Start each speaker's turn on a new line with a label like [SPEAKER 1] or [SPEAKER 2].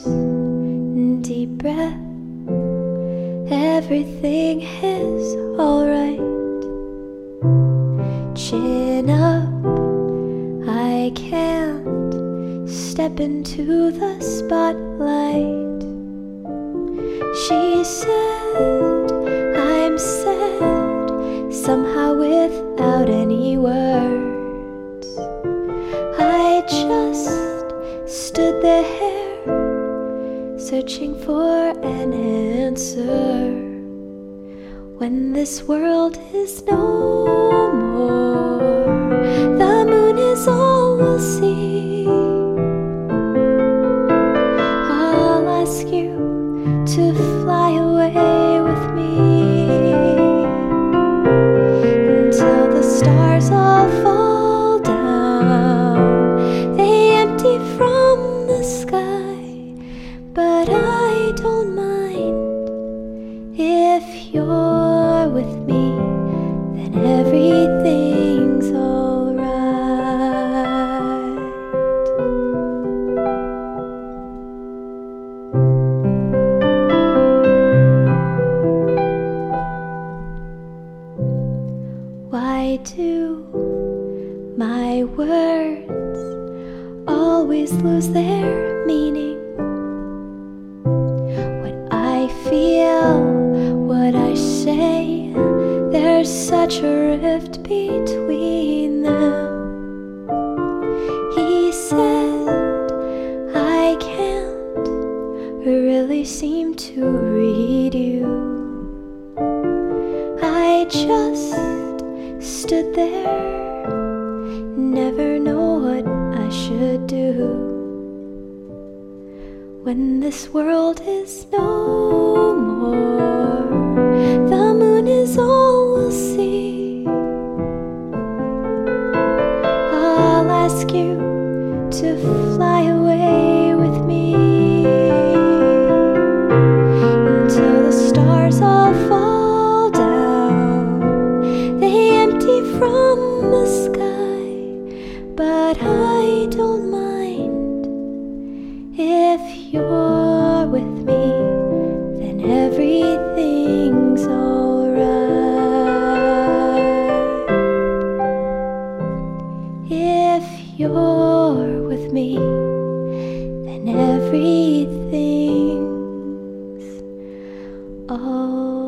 [SPEAKER 1] deep breath. Everything is alright. Chin up, I can't step into the spotlight. She said I'm sad, somehow without any words. I just stood there, searching for an answer. When this world is no more, the moon is all we'll see. I'll ask you to fly away with me until the stars all fall down. They empty from the sky, but I don't mind. If you're with me, then everything's alright. Why do my words always lose their meaning? What I feel, what I say, there's such a rift between them. He said I can't really seem to read you. I just stood there, never know what I should do. When this world is no more, the moon is all we'll see. I'll ask you to fly away with me until the stars all fall down. They empty from the sky, but I don't mind. If you're with me, then everything's alright. If you're with me, then everything's alright.